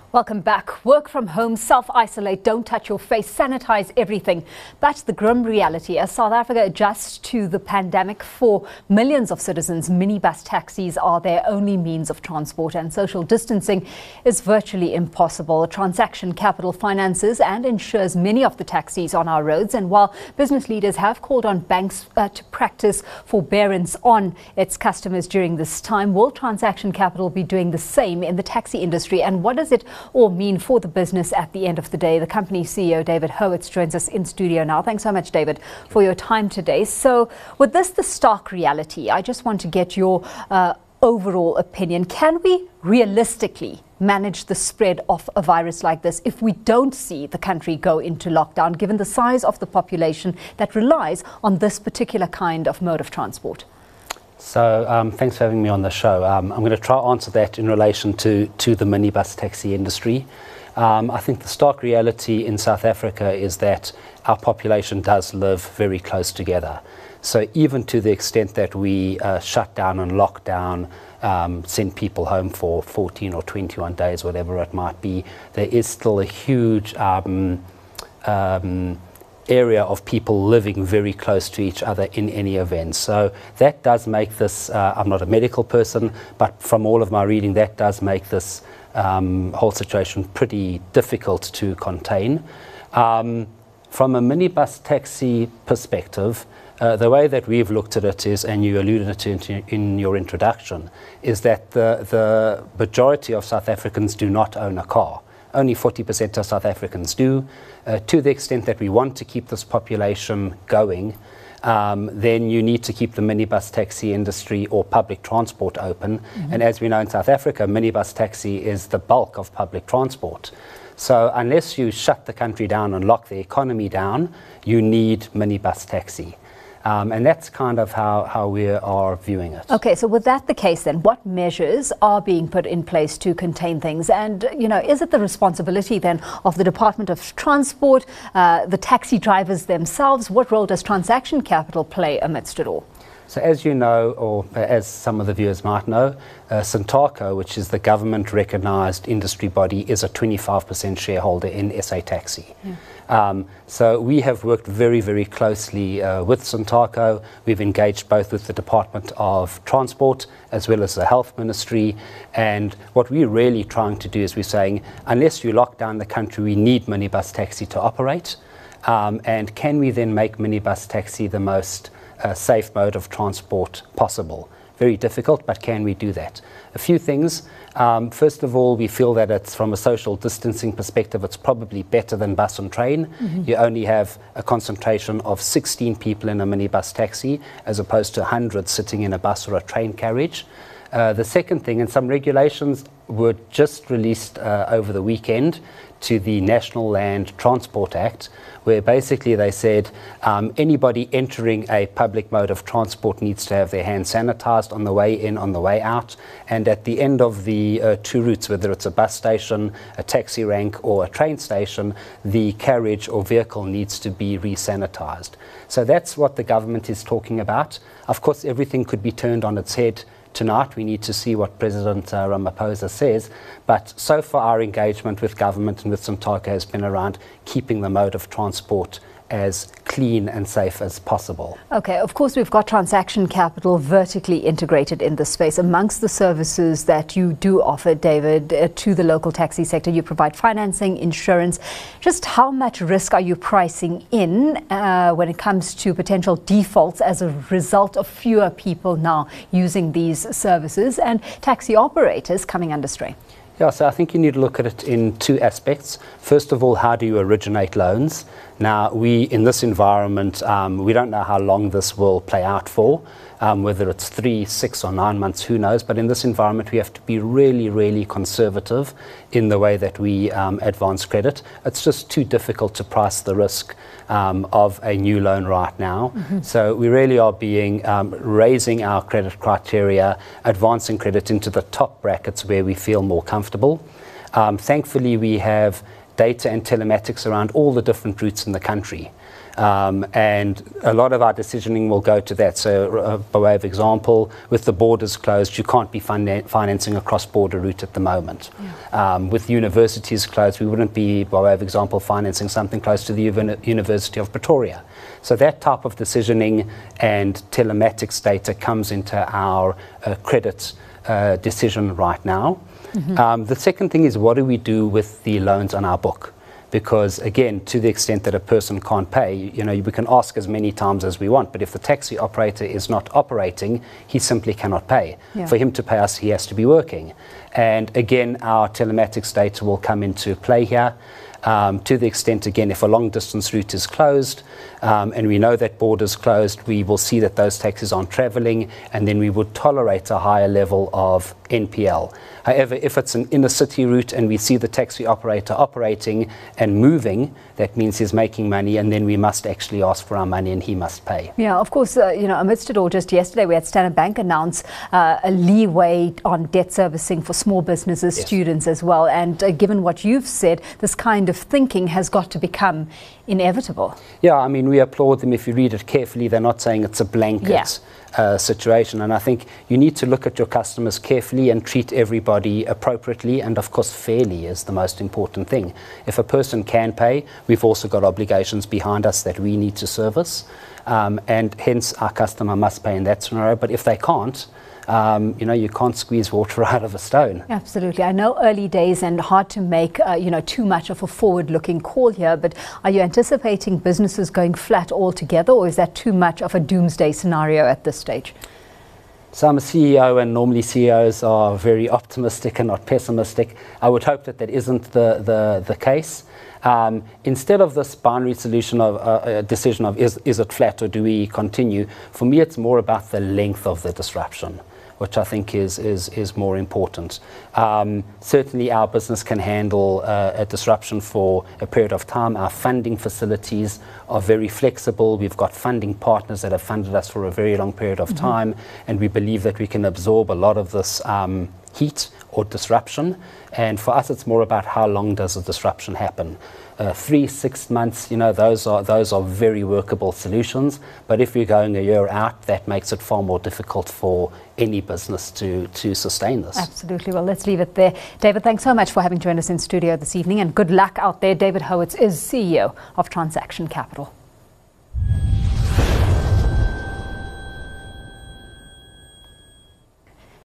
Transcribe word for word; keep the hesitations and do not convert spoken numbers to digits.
Welcome back. Work from home, self-isolate, don't touch your face, sanitize everything. That's the grim reality as South Africa adjusts to the pandemic. For millions of citizens, minibus taxis are their only means of transport, and social distancing is virtually impossible. Transaction Capital finances and insures many of the taxis on our roads, and while business leaders have called on banks uh, to practice forbearance on its customers during this time, will Transaction Capital be doing the same in the taxi industry, and what does it or mean for the business at the end of the day? The company C E O David Hurwitz joins us in studio now. Thanks so much, David, for your time today. So with this the stark reality, I just want to get your uh, overall opinion. Can we realistically manage the spread of a virus like this if we don't see the country go into lockdown, given the size of the population that relies on this particular kind of mode of transport? So um, thanks for having me on the show. Um, I'm going to try to answer that in relation to, to the minibus taxi industry. Um, I think the stark reality in South Africa is that our population does live very close together. So even to the extent that we uh, shut down and lock down, um, send people home for fourteen or twenty-one days, whatever it might be, there is still a huge um, um, area of people living very close to each other in any event. So that does make this, uh, I'm not a medical person, but from all of my reading, that does make this um, whole situation pretty difficult to contain. Um, from a minibus taxi perspective, uh, the way that we've looked at it is, and you alluded to it in, in your introduction, is that the, the majority of South Africans do not own a car. Only forty percent of South Africans do. Uh, to the extent that we want to keep this population going, um, then you need to keep the minibus taxi industry or public transport open. Mm-hmm. And as we know in South Africa, minibus taxi is the bulk of public transport. So unless you shut the country down and lock the economy down, you need minibus taxi. Um, and that's kind of how, how we are viewing it. Okay, so with that the case then, what measures are being put in place to contain things? And, you know, is it the responsibility then of the Department of Transport, uh, the taxi drivers themselves? What role does Transaction Capital play amidst it all? So as you know, or as some of the viewers might know, uh, Santaco, which is the government-recognised industry body, is a twenty-five percent shareholder in S A Taxi. Yeah. Um, so we have worked very, very closely uh, with Santaco. We've engaged both with the Department of Transport as well as the Health Ministry. And what we're really trying to do is we're saying, unless you lock down the country, we need minibus taxi to operate. Um, and can we then make minibus taxi the most uh, safe mode of transport possible? Very difficult, but can we do that? A few things. Um, first of all, we feel that it's, from a social distancing perspective, it's probably better than bus and train. Mm-hmm. You only have a concentration of sixteen people in a minibus taxi as opposed to one hundred sitting in a bus or a train carriage. Uh, the second thing, and some regulations were just released uh, over the weekend to the National Land Transport Act, where basically they said um, anybody entering a public mode of transport needs to have their hands sanitized on the way in, on the way out, and at the end of the uh, two routes, whether it's a bus station, a taxi rank, or a train station, the carriage or vehicle needs to be re-sanitized. So that's what the government is talking about. Of course, everything could be turned on its head tonight. We need to see what President uh, Ramaphosa says, but so far our engagement with government and with Santaco has been around keeping the mode of transport as clean and safe as possible. Okay, of course we've got Transaction Capital vertically integrated in this space. Amongst the services that you do offer, David, uh, to the local taxi sector, you provide financing, insurance. Just how much risk are you pricing in uh, when it comes to potential defaults as a result of fewer people now using these services and taxi operators coming under strain? Yeah, so I think you need to look at it in two aspects. First of all, how do you originate loans? Now, we, in this environment, um, we don't know how long this will play out for, um, whether it's three, six or nine months, who knows. But in this environment, we have to be really, really conservative in the way that we um, advance credit. It's just too difficult to price the risk um, of a new loan right now. Mm-hmm. So we really are being, um, raising our credit criteria, advancing credit into the top brackets where we feel more comfortable. Um, thankfully, we have data and telematics around all the different routes in the country. Um, and a lot of our decisioning will go to that. So uh, by way of example, with the borders closed, you can't be fin- financing a cross-border route at the moment. Yeah. Um, with universities closed, we wouldn't be, by way of example, financing something close to the U- University of Pretoria. So that type of decisioning and telematics data comes into our uh, credit uh, decision right now. Mm-hmm. Um, the second thing is, what do we do with the loans on our book? Because, again, to the extent that a person can't pay, you know, we can ask as many times as we want, but if the taxi operator is not operating, he simply cannot pay. Yeah. For him to pay us, he has to be working. And, again, our telematics data will come into play here. Um, to the extent, again, if a long-distance route is closed um, and we know that borders closed, we will see that those taxis aren't travelling, and then we would tolerate a higher level of N P L. However, if it's an inner-city route and we see the taxi operator operating and moving, that means he's making money, and then we must actually ask for our money and he must pay. Yeah, of course, uh, you know, amidst it all, just yesterday we had Standard Bank announce uh, a leeway on debt servicing for small businesses, yes. students as well. And uh, given what you've said, this kind of thinking has got to become inevitable. Yeah, I mean, we applaud them. If you read it carefully, they're not saying it's a blanket yeah. uh, situation. And I think you need to look at your customers carefully and treat everybody appropriately, and of course fairly is the most important thing. If a person can pay, we've also got obligations behind us that we need to service, um, and hence our customer must pay in that scenario. But if they can't, Um, you know, you can't squeeze water out of a stone. Absolutely. I know early days and hard to make, uh, you know, too much of a forward-looking call here, but are you anticipating businesses going flat altogether, or is that too much of a doomsday scenario at this stage? So I'm a C E O, and normally C E Os are very optimistic and not pessimistic. I would hope that that isn't the, the, the case. Um, instead of this binary solution of uh, a decision of is, is it flat or do we continue, for me it's more about the length of the disruption, which I think is is, is more important. Um, certainly our business can handle uh, a disruption for a period of time. Our funding facilities are very flexible. We've got funding partners that have funded us for a very long period of mm-hmm. time, and we believe that we can absorb a lot of this um, heat or disruption. And for us, it's more about how long does the disruption happen. Uh, three, six months, you know, those are those are very workable solutions. But if you're going a year out, that makes it far more difficult for any business to, to sustain this. Absolutely. Well, let's leave it there. David, thanks so much for having joined us in studio this evening, and good luck out there. David Howitz is C E O of Transaction Capital.